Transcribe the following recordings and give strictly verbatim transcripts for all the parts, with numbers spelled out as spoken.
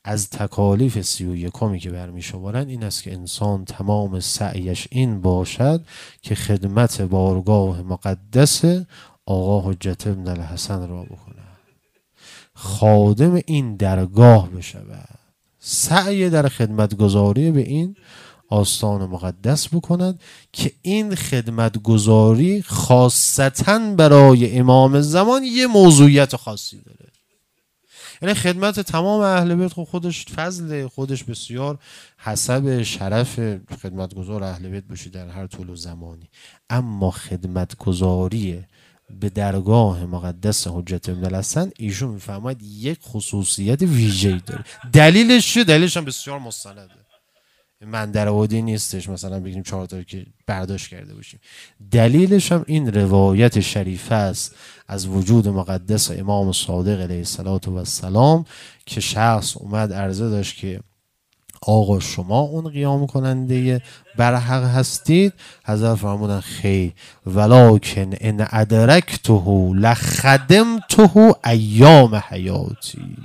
از تکالیف سی و یکمی که برمی‌شمارند این است که انسان تمام سعیش این باشد که خدمت بارگاه مقدس آقا حجت ابن الحسن را بکنه، خادم این درگاه بشود، سعی در خدمتگزاری به این آستان مقدس بکند که این خدمتگزاری خاصتاً برای امام زمان یه موضوعیت خاصی داره. یعنی خدمت تمام اهل بیت خودش فضل، خودش بسیار حسب شرف خدمتگزار اهل بیت باشی در هر طول و زمانی، اما خدمتگزاری به درگاه مقدس حجت ابن الحسن ایشون میفرماید یک خصوصیت ویژه‌ای داره. دلیلش چیه؟ دلیلش هم بسیار مستنده، من در عادی نیستش مثلا بگیم چهار تا که برداشت کرده باشیم. دلیلش هم این روایت شریفه است از وجود مقدس امام صادق علیه السلام که شخص اومد عرضه داشت که آقا شما اون قیام کننده برحق هستید؟ حضرت فرمودن خیر، ولکن ان ادرکته لخدمته ایام حیاتی.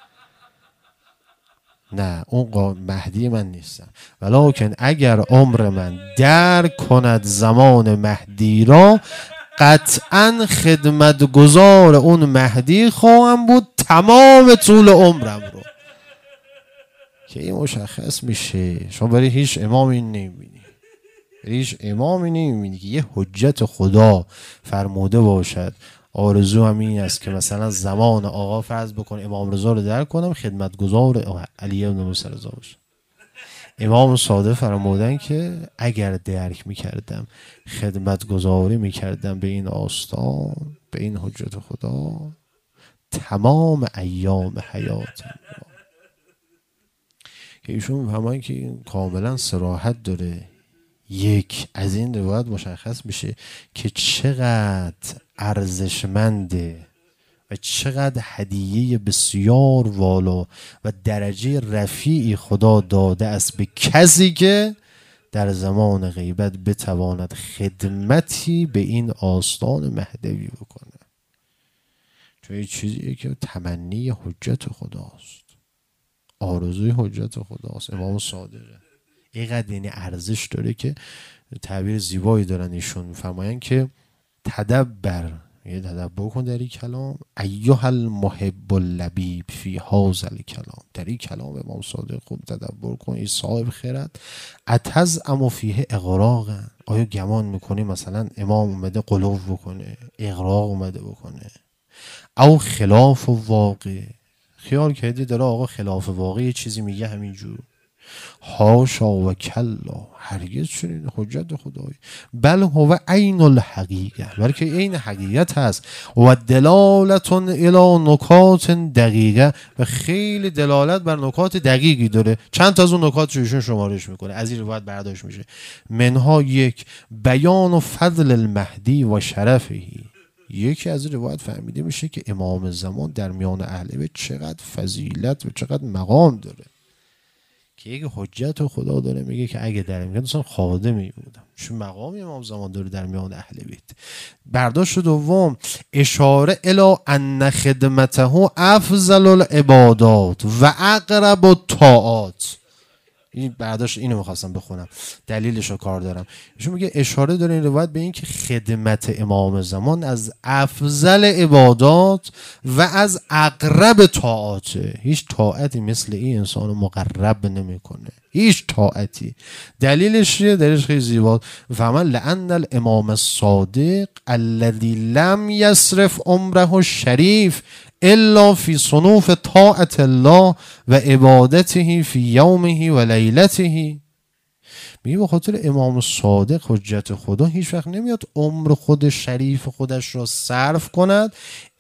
نه اون مهدی من نیستم، ولکن اگر عمر من در کند زمان مهدی را قطعا خدمتگزار اون مهدی خواهم بود تمام طول عمرم رو. که این مشخص میشه شما برای هیچ امامی نمیبینی، برای هیچ امامی نمیبینی که یه حجت خدا فرموده باشد آرزو هم این است که مثلا زمان آقا فرض بکن امام رضا رو درک کنم خدمتگزار علی بن موسی رضا باشه. امام صادق فرمودن که اگر درک میکردم خدمتگزاری میکردم به این آستان، به این حجت خدا تمام ایام حیاتم. که ایشون میفهمن که این کاملا صراحت داره. یک از این روایت مشخص میشه که چقدر ارزشمنده و چقدر هدیه بسیار والا و درجه رفیعی خدا داده است به کسی که در زمان غیبت بتواند خدمتی به این آستان مهدوی بکنه. چون این چیزیه که تمنی حجت خداست، آرزوی حجت خداست. امام صادقه اینقدر یعنی ارزش داره که تعبیر زیبایی دارن ایشون، میفرمایند که تدبر، یه تدبر کن در این کلام، ایها المحب اللبیب فی هذا الکلام، در این کلام امام صادق خوب تدبر کن ای صاحب خرد. اتزعم فیه اغراقا، آیا گمان میکنی مثلا امام اومده قلوب بکنه، اغراق اومده بکنه؟ او خلاف واقع، خیال کردی داره آقا خلاف واقع یه چیزی میگه همینجور؟ حاشا و کلا، هرگز چنین حجت خدایی، بل هو عین الحقیقه، بلکه عین حقیقت هست. و دلالت الی نکات دقیقه، و خیلی دلالت بر نکات دقیقی داره. چند تا از اون نکات رو ایشون شمارش میکنه، از این روایت برداشت میشه. منها یک، بیان و فضل المهدی و شرفهی، یکی از روایت فهمیده میشه که امام زمان در میان اهل بیت چقدر فضیلت و چقدر مقام داره، که یک حجت خدا داره میگه که اگه در امکان دوستان خادمی بودم، چون مقام امام زمان داره در میان اهل بیت. برداشت دوم، اشاره الی ان خدمته افضل العبادات و اقرب الطاعات. این برداشت اینو میخواستم بخونم، دلیلش رو کار دارم. ایشون میگه اشاره داره این روایت به این که خدمت امام زمان از افضل عبادات و از اقرب طاعاته. هیچ طاعتی مثل این انسان مقرب نمیکنه، هیچ طاعتی. دلیلش چیه؟ دلیلش خیلی زیباست. فهمن لأن الامام الصادق الذي لم يصرف عمره الشریف الا فی صنوف طاعت الله و عبادته فی یومه و لیلته. میگه به خاطر امام صادق حجت خدا هیچ وقت نمیاد عمر خود شریف خودش را صرف کند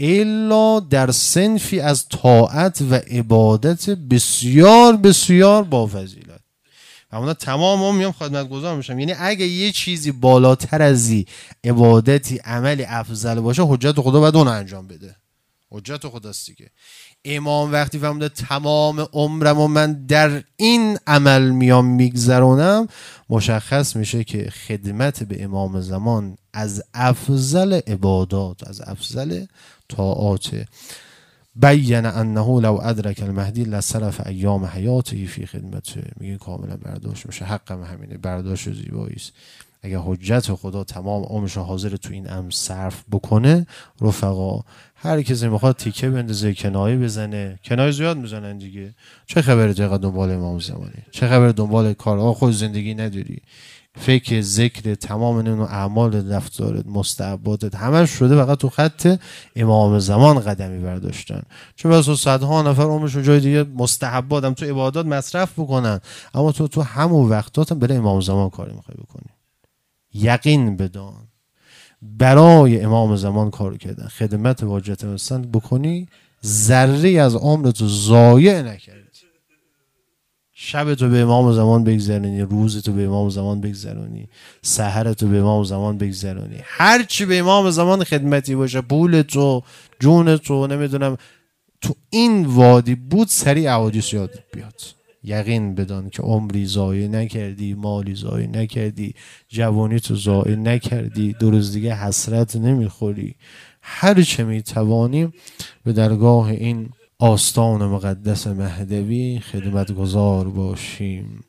الا در صنفی از طاعت و عبادت بسیار بسیار با فضیلت. همونا تمام هم میام خدمتگزار میشم. یعنی اگه یه چیزی بالاتر از این عبادتی عملی افضل باشه، حجت خدا باید اون انجام بده. حجت خداست دیگه. امام وقتی فهمیده تمام عمرم و من در این عمل میام میگذرونم، مشخص میشه که خدمت به امام زمان از افضل عبادات، از افضل طاعات. بین انه لو ادرک المهدی لصرف ایام حیاته فی خدمته. میگه کاملا برداشت میشه، حقم همینه، برداشت زیبایی است. اگه حجت خدا تمام عمرش حاضر تو این امر صرف بکنه، رفقا هر کسی میخواد تیکه بندازه، کنایه بزنه، کنایه زیاد میزنن دیگه. چه خبره تو دنبال امام زمانی؟ چه خبره دنبال کارها؟ خود زندگی نداری؟ فکر ذکر تمام این اعمال رفتارت مستحباتت همش شده فقط تو خط امام زمان قدمی برداشتن. چون واسه صدها نفر عمرشون جای دیگه مستحبات هم تو عبادات مصرف بکنن، اما تو تو همون وقتات هم برای امام زمان کاری میخوای بکنی. یقین بدان برای امام زمان کار کردن، خدمت و حاجت رسیدن بکنی، ذره از عمرتو ضایع نکردی. شبتو به امام زمان بگذرونی، روزتو به امام زمان بگذرونی، سحرتو به امام زمان بگذرونی، هر چی به امام زمان خدمتی باشه، پولتو، جونتو، نمیدونم تو این وادی بود، سریع احادیث یاد بیاد. یقین بدان که عمری ضایع نکردی، مالی ضایع نکردی، جوانی تو ضایع نکردی، دو روز دیگه حسرت نمیخوری. هر چه میتوانیم به درگاه این آستان مقدس مهدوی خدمتگزار باشیم.